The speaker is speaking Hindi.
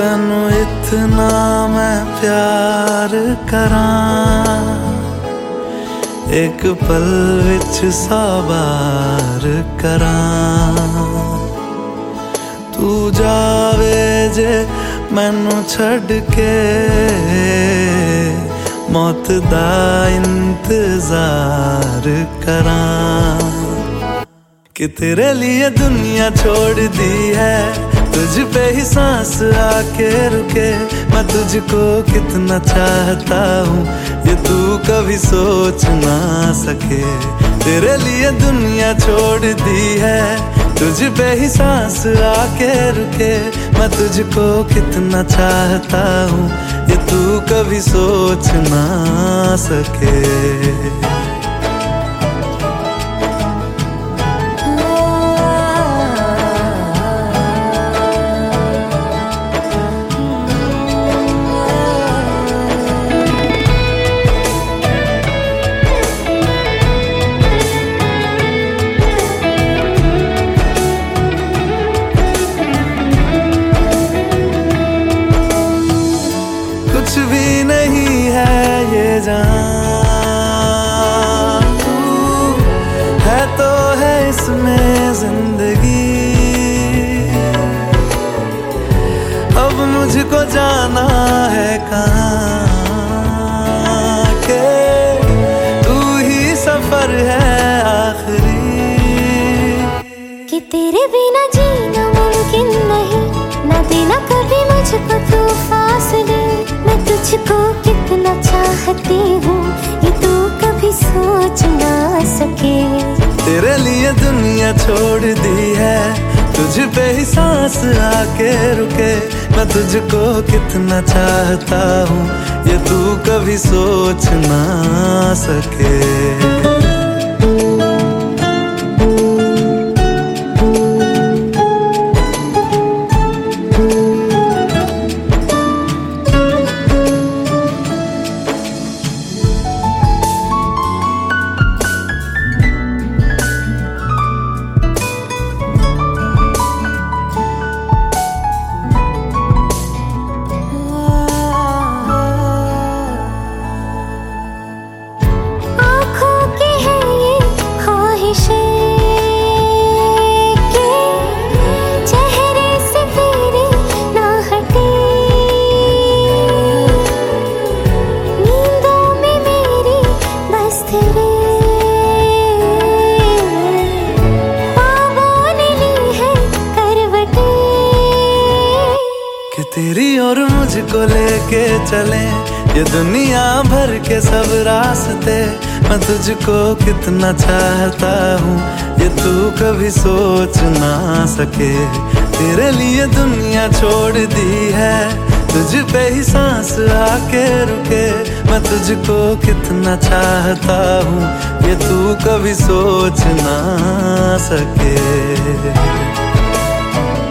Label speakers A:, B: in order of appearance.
A: तेनू इतना मैं प्यार करां, एक पल विच 100 बार करां। तू जावे जे मैनू छड़ के, मौत दा इंतजार करां। कि तेरे लिए दुनिया छोड़ दी है, तुझ पे ही सांस आके रुके। मैं तुझको कितना चाहता हूँ ये तू कभी सोच ना सके। तेरे लिए दुनिया छोड़ दी है, तुझ पे ही सांस आके रुके। मैं तुझको कितना चाहता हूँ ये तू कभी सोच ना सके। कुछ भी नहीं है ये जान, तू है तो है इसमें जिंदगी। अब मुझको जाना है कहाँ के तू ही सफर है आखिरी।
B: कि तेरे बिना जीना मुमकिन नहीं, ना देना कभी मुझको तू फासले। मैं तुझको कितना चाहती हूँ ये तू कभी सोच ना सके।
A: तेरे लिए दुनिया छोड़ दी है, तुझ पे ही सांस आके रुके। मैं तुझको कितना चाहता हूँ ये तू कभी सोच ना सके। कि तेरी और मुझको लेके चले ये दुनिया भर के सब रास्ते। मैं तुझको कितना चाहता हूँ ये तू कभी सोच ना सके। तेरे लिए दुनिया छोड़ दी है, तुझ पे ही सांस आके रुके। मैं तुझको कितना चाहता हूँ ये तू कभी सोच ना सके।